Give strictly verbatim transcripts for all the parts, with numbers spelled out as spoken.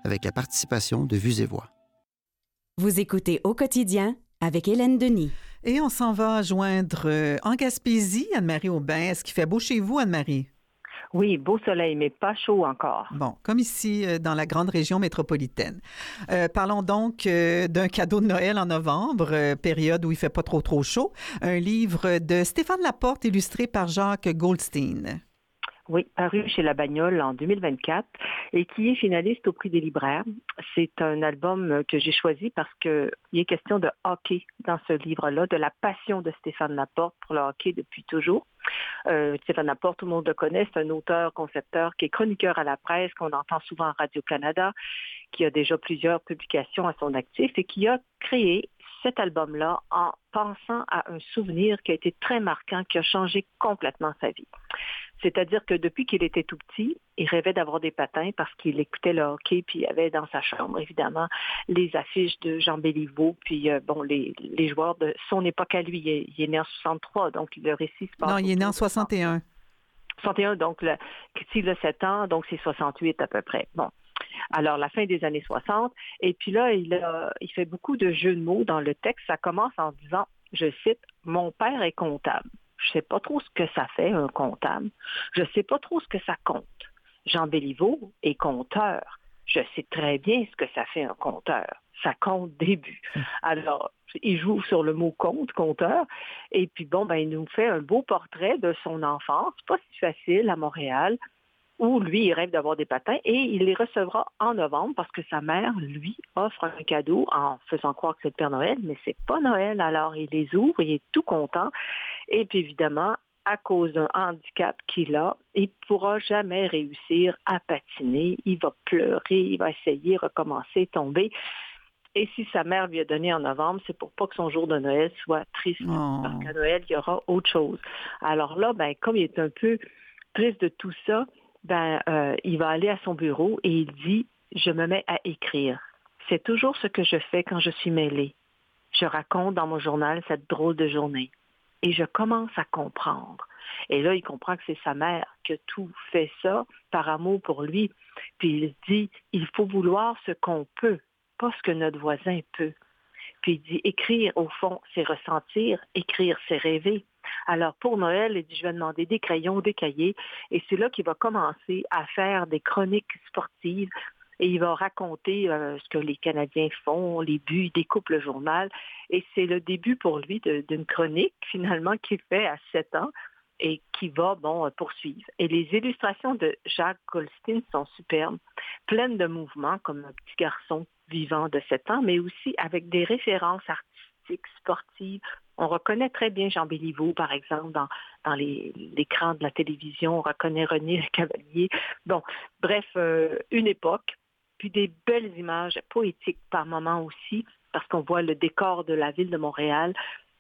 avec la participation de Vues et Voix. Vous écoutez Au quotidien avec Hélène Denis. Et on s'en va joindre euh, en Gaspésie, Anne-Marie Aubin. Est-ce qu'il fait beau chez vous, Anne-Marie? Oui, beau soleil, mais pas chaud encore. Bon, comme ici, euh, dans la grande région métropolitaine. Euh, parlons donc euh, d'un cadeau de Noël en novembre, euh, période où il fait pas trop trop chaud. Un livre de Stéphane Laporte, illustré par Jacques Goldstein. Oui, paru chez La Bagnole en deux mille vingt-quatre et qui est finaliste au prix des libraires. C'est un album que j'ai choisi parce qu'il est question de hockey dans ce livre-là, de la passion de Stéphane Laporte pour le hockey depuis toujours. Euh, Stéphane Laporte, tout le monde le connaît, c'est un auteur, concepteur qui est chroniqueur à la presse, qu'on entend souvent à Radio-Canada, qui a déjà plusieurs publications à son actif et qui a créé cet album-là en pensant à un souvenir qui a été très marquant, qui a changé complètement sa vie. C'est-à-dire que depuis qu'il était tout petit, il rêvait d'avoir des patins parce qu'il écoutait le hockey, puis il y avait dans sa chambre, évidemment, les affiches de Jean Béliveau, puis euh, bon, les, les joueurs de son époque à lui. Il est, il est né en soixante-trois, donc le récit se passe... Non, il est né en soixante et un. soixante et un, donc le, s'il a sept ans, donc c'est soixante-huit à peu près. Bon. Alors, la fin des années soixante. Et puis là, il, a, il fait beaucoup de jeux de mots dans le texte. Ça commence en disant, je cite, « Mon père est comptable. Je ne sais pas trop ce que ça fait, un comptable. Je ne sais pas trop ce que ça compte. Jean Béliveau est compteur. Je sais très bien ce que ça fait un compteur. Ça compte des buts. » Alors, il joue sur le mot compte, compteur. Et puis bon, ben, il nous fait un beau portrait de son enfance. Pas si facile à Montréal, où lui, il rêve d'avoir des patins et il les recevra en novembre parce que sa mère, lui, offre un cadeau en faisant croire que c'est le Père Noël, mais c'est pas Noël. Alors, il les ouvre, il est tout content. Et puis, évidemment, à cause d'un handicap qu'il a, il ne pourra jamais réussir à patiner. Il va pleurer, il va essayer, recommencer, tomber. Et si sa mère lui a donné en novembre, c'est pour pas que son jour de Noël soit triste. Oh. Parce qu'à Noël, il y aura autre chose. Alors là, ben, comme il est un peu triste de tout ça, ben, euh, il va aller à son bureau et il dit, je me mets à écrire. C'est toujours ce que je fais quand je suis mêlée. Je raconte dans mon journal cette drôle de journée. Et je commence à comprendre. Et là, il comprend que c'est sa mère qui a tout fait ça par amour pour lui. Puis il se dit, il faut vouloir ce qu'on peut, pas ce que notre voisin peut. Puis il dit, écrire, au fond, c'est ressentir. Écrire, c'est rêver. Alors, pour Noël, il dit, je vais demander des crayons, des cahiers. Et c'est là qu'il va commencer à faire des chroniques sportives. Et il va raconter euh, ce que les Canadiens font, les buts, il découpe le journal. Et c'est le début pour lui de, d'une chronique, finalement, qu'il fait à sept ans et qui va, bon, poursuivre. Et les illustrations de Jacques Goldstein sont superbes, pleines de mouvements, comme un petit garçon vivant de sept ans, mais aussi avec des références artistiques, sportives. On reconnaît très bien Jean Béliveau, par exemple, dans, dans les, l'écran de la télévision. On reconnaît René Cavalier. Bon, bref, euh, une époque. Puis des belles images poétiques par moments aussi, parce qu'on voit le décor de la ville de Montréal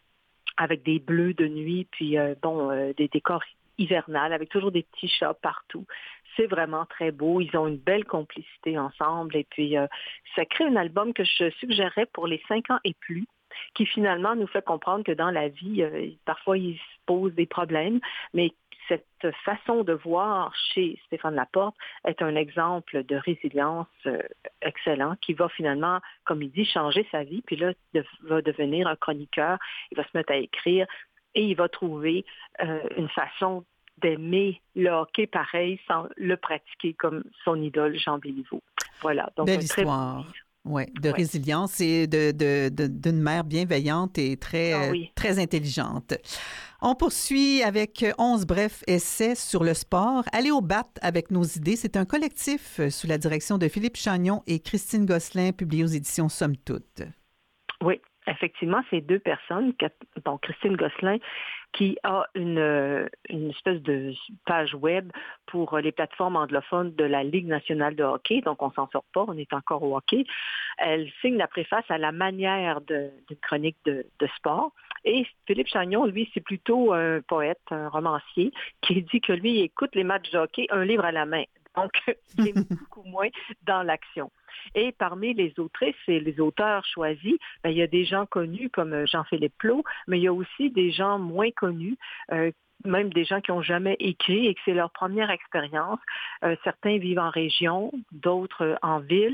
avec des bleus de nuit, puis euh, bon, euh, des décors hivernales avec toujours des petits chats partout. C'est vraiment très beau. Ils ont une belle complicité ensemble. Et puis, euh, ça crée un album que je suggérerais pour les cinq ans et plus, qui finalement nous fait comprendre que dans la vie, euh, parfois, il se pose des problèmes, mais cette façon de voir chez Stéphane Laporte est un exemple de résilience euh, excellent qui va finalement, comme il dit, changer sa vie. Puis là, il va devenir un chroniqueur. Il va se mettre à écrire et il va trouver euh, une façon d'aimer le hockey pareil sans le pratiquer comme son idole Jean Béliveau. Voilà. Donc, belle un très histoire. Beau Oui, de ouais. résilience et de, de, de, d'une mère bienveillante et très, ah, oui. très intelligente. On poursuit avec onze brefs essais sur le sport. Aller au bat avec nos idées, c'est un collectif sous la direction de Philippe Chagnon et Christine Gosselin, publié aux éditions Somme Toute. Oui, effectivement, c'est deux personnes, bon, Christine Gosselin, qui a une, une espèce de page web pour les plateformes anglophones de la Ligue nationale de hockey, donc on s'en sort pas, on est encore au hockey. Elle signe la préface à la manière de, d'une chronique de, de sport. Et Philippe Chagnon, lui, c'est plutôt un poète, un romancier, qui dit que lui, il écoute les matchs de hockey, un livre à la main. Donc, il est beaucoup moins dans l'action. Et parmi les autrices et les auteurs choisis, ben, il y a des gens connus comme Jean-Philippe Plot, mais il y a aussi des gens moins connus, euh, même des gens qui n'ont jamais écrit et que c'est leur première expérience. Euh, certains vivent en région, d'autres en ville.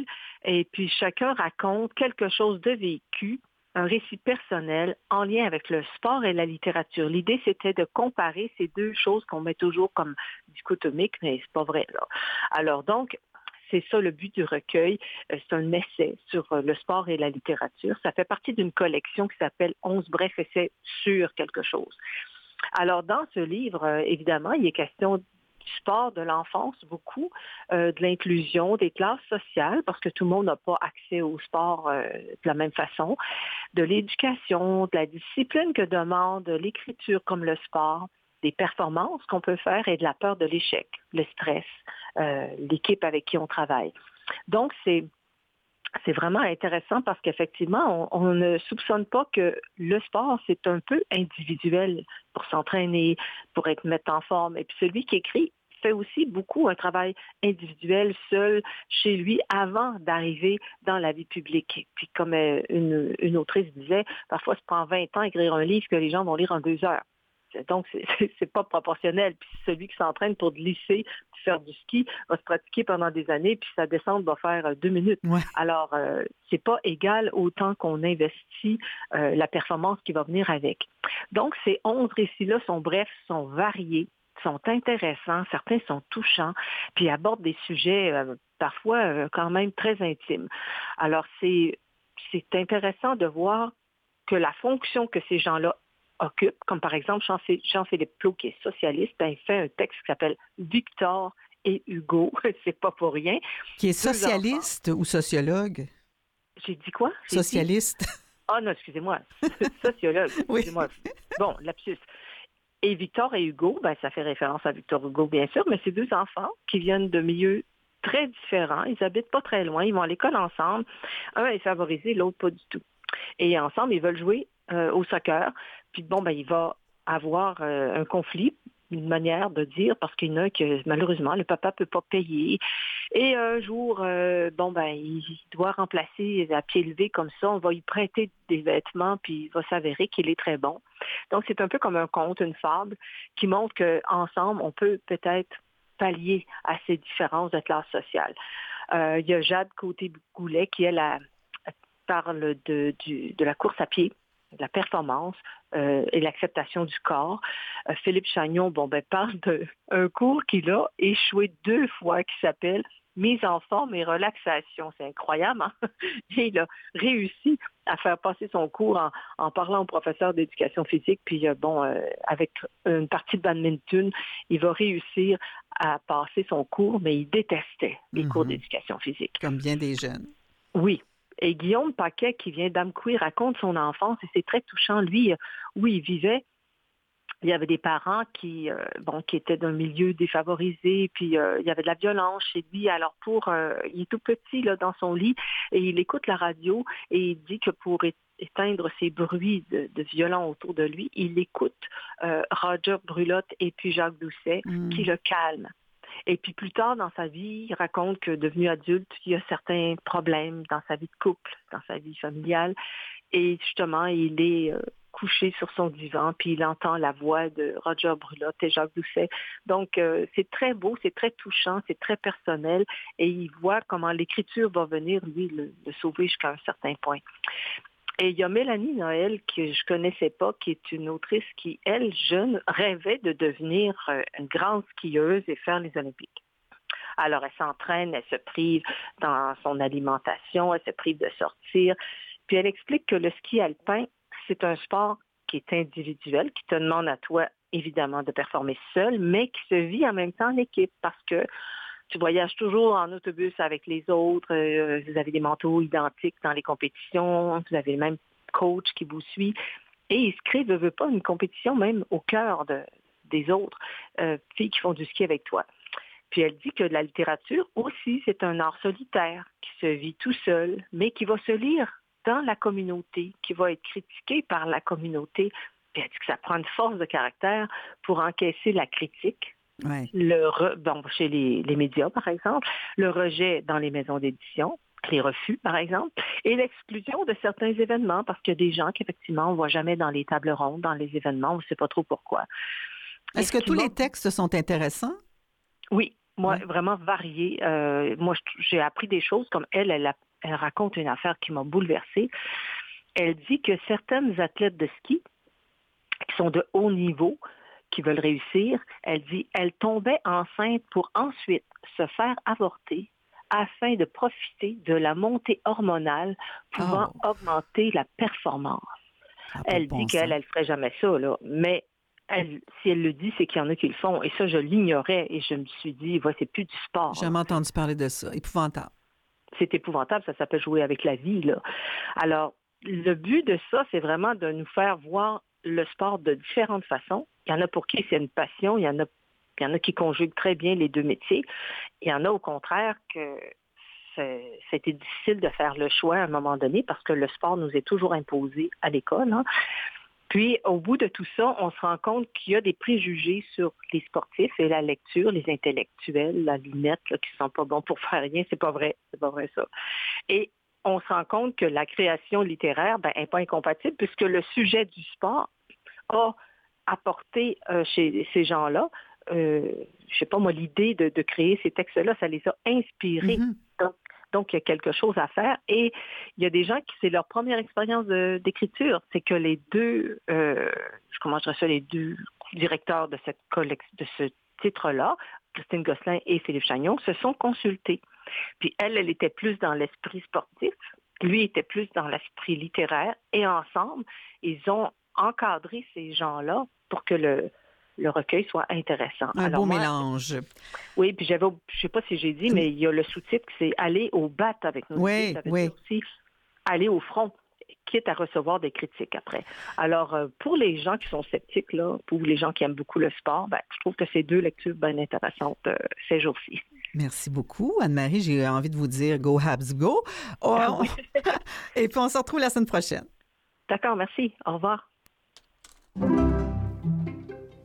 Et puis, chacun raconte quelque chose de vécu, un récit personnel en lien avec le sport et la littérature. L'idée, c'était de comparer ces deux choses qu'on met toujours comme dichotomiques, mais c'est pas vrai, là. Alors donc, c'est ça le but du recueil. C'est un essai sur le sport et la littérature. Ça fait partie d'une collection qui s'appelle onze brefs essais sur quelque chose. Alors, dans ce livre, évidemment, il est question du sport, de l'enfance, beaucoup, euh, de l'inclusion, des classes sociales, parce que tout le monde n'a pas accès au sport euh, de la même façon, de l'éducation, de la discipline que demande l'écriture comme le sport, des performances qu'on peut faire et de la peur de l'échec, le stress, euh, l'équipe avec qui on travaille. Donc, c'est C'est vraiment intéressant parce qu'effectivement, on, on ne soupçonne pas que le sport, c'est un peu individuel pour s'entraîner, pour être mettre en forme. Et puis celui qui écrit fait aussi beaucoup un travail individuel, seul, chez lui, avant d'arriver dans la vie publique. Puis comme une, une autrice disait, parfois, ça prend vingt ans à écrire un livre que les gens vont lire en deux heures. Donc, c'est, c'est, c'est pas proportionnel. Puis celui qui s'entraîne pour glisser, puis faire du ski, va se pratiquer pendant des années, puis sa descente va faire deux minutes. Ouais. Alors, euh, c'est pas égal au temps qu'on investit euh, la performance qui va venir avec. Donc, ces onze récits-là sont brefs, sont variés, sont intéressants, certains sont touchants, puis abordent des sujets euh, parfois euh, quand même très intimes. Alors, c'est, c'est intéressant de voir que la fonction que ces gens-là occupe, comme par exemple Jean-Philippe Plot, qui est socialiste, ben, il fait un texte qui s'appelle Victor et Hugo, c'est pas pour rien. Qui est socialiste ou sociologue? J'ai dit quoi? J'ai socialiste. Dit... Ah non, excusez-moi, sociologue, excusez-moi. Oui. Bon, lapsus. Et Victor et Hugo, ben, ça fait référence à Victor Hugo, bien sûr, mais c'est deux enfants qui viennent de milieux très différents, ils habitent pas très loin, ils vont à l'école ensemble, un est favorisé, l'autre pas du tout. Et ensemble, ils veulent jouer euh, au soccer. Puis bon, ben, il va avoir euh, un conflit, une manière de dire, parce qu'il y en a que malheureusement, le papa ne peut pas payer. Et un jour, euh, bon, ben, il doit remplacer à pied levé comme ça. On va lui prêter des vêtements, puis il va s'avérer qu'il est très bon. Donc, c'est un peu comme un conte, une fable, qui montre qu'ensemble, on peut peut-être pallier à ces différences de classe sociale. Euh, il y a Jade Côté-Goulet qui, elle, a parle de, du, de la course à pied, de la performance euh, et l'acceptation du corps. Euh, Philippe Chagnon, bon, ben, parle d'un cours qu'il a échoué deux fois qui s'appelle Mise en forme et relaxation. C'est incroyable, hein? Et il a réussi à faire passer son cours en, en parlant au professeur d'éducation physique, puis euh, bon, euh, avec une partie de badminton, il va réussir à passer son cours, mais il détestait les mm-hmm. cours d'éducation physique. Comme bien des jeunes. Oui. Et Guillaume Paquet, qui vient d'Amqui, raconte son enfance et c'est très touchant. Lui, où il vivait, il y avait des parents qui, euh, bon, qui étaient d'un milieu défavorisé, puis euh, il y avait de la violence chez lui. Alors pour, euh, il est tout petit là dans son lit et il écoute la radio et il dit que pour éteindre ces bruits de, de violence autour de lui, il écoute euh, Roger Brulotte et puis Jacques Doucet mmh. qui le calment. Et puis plus tard dans sa vie, il raconte que devenu adulte, il y a certains problèmes dans sa vie de couple, dans sa vie familiale. Et justement, il est euh, couché sur son divan, puis il entend la voix de Roger Brulotte et Jacques Doucet. Donc, euh, c'est très beau, c'est très touchant, c'est très personnel. Et il voit comment l'écriture va venir, lui, le, le sauver jusqu'à un certain point. Et il y a Mélanie Noël, que je connaissais pas, qui est une autrice qui, elle, jeune, rêvait de devenir une grande skieuse et faire les Olympiques. Alors, elle s'entraîne, elle se prive dans son alimentation, elle se prive de sortir. Puis elle explique que le ski alpin, c'est un sport qui est individuel, qui te demande à toi, évidemment, de performer seul, mais qui se vit en même temps en équipe parce que tu voyages toujours en autobus avec les autres, euh, vous avez des manteaux identiques dans les compétitions, vous avez le même coach qui vous suit. Et il se crée, veut, veut pas, une compétition même au cœur de, des autres euh, filles qui font du ski avec toi. Puis elle dit que la littérature aussi, c'est un art solitaire qui se vit tout seul, mais qui va se lire dans la communauté, qui va être critiqué par la communauté. Puis elle dit que ça prend une force de caractère pour encaisser la critique. Ouais. Le re, bon, chez les, les médias, par exemple, le rejet dans les maisons d'édition, les refus, par exemple, et l'exclusion de certains événements, parce qu'il y a des gens qu'effectivement, on ne voit jamais dans les tables rondes, dans les événements, on ne sait pas trop pourquoi. Est-ce que tous les textes sont intéressants? Oui. Moi, Ouais. vraiment varié. Euh, moi, je- j'ai appris des choses comme elle, elle, a- elle raconte une affaire qui m'a bouleversée. Elle dit que certaines athlètes de ski qui sont de haut niveau, qui veulent réussir, elle dit, elle tombait enceinte pour ensuite se faire avorter afin de profiter de la montée hormonale pouvant Oh, augmenter la performance. ça a pas de Elle bon dit qu'elle, sens. elle ne ferait jamais ça, là, mais elle, si elle le dit, c'est qu'il y en a qui le font. Et ça, je l'ignorais et je me suis dit, ouais, c'est plus du sport. J'ai là. jamais entendu parler de ça. Épouvantable. C'est épouvantable, ça s'appelle jouer avec la vie, là. Alors, le but de ça, c'est vraiment de nous faire voir le sport de différentes façons. Il y en a pour qui c'est une passion, il y en a, il y en a qui conjuguent très bien les deux métiers. Il y en a au contraire que c'est- c'était difficile de faire le choix à un moment donné parce que le sport nous est toujours imposé à l'école. hein. Puis, au bout de tout ça, on se rend compte qu'il y a des préjugés sur les sportifs et la lecture, les intellectuels, la lunette, là, qui sont pas bons pour faire rien. C'est pas vrai. C'est pas vrai, ça. Et on se rend compte que la création littéraire, ben, n'est pas incompatible puisque le sujet du sport a apporté euh, chez ces gens-là, euh, je sais pas moi, l'idée de, de créer ces textes-là, ça les a inspirés. Mhm. Donc, donc, il y a quelque chose à faire. Et il y a des gens qui, c'est leur première expérience de- d'écriture. C'est que les deux, euh, comment je dirais ça, les deux directeurs de cette collect- de ce titre-là, Christine Gosselin et Philippe Chagnon, se sont consultés. Puis elle, elle était plus dans l'esprit sportif. Lui était plus dans l'esprit littéraire. Et ensemble, ils ont encadré ces gens-là pour que le, le recueil soit intéressant. Un Alors beau moi, mélange. oui, puis j'avais, je sais pas si j'ai dit, mais il y a le sous-titre qui c'est aller au bat avec nos Oui, idées. Ça veut oui. dire aussi aller au front, quitte à recevoir des critiques après. Alors, euh, pour les gens qui sont sceptiques, là, pour les gens qui aiment beaucoup le sport, ben, je trouve que c'est deux lectures bien intéressantes euh, ces jours-ci. Merci beaucoup, Anne-Marie. J'ai envie de vous dire go Habs go. Oh, Ah oui. Et puis on se retrouve la semaine prochaine. D'accord, merci. Au revoir.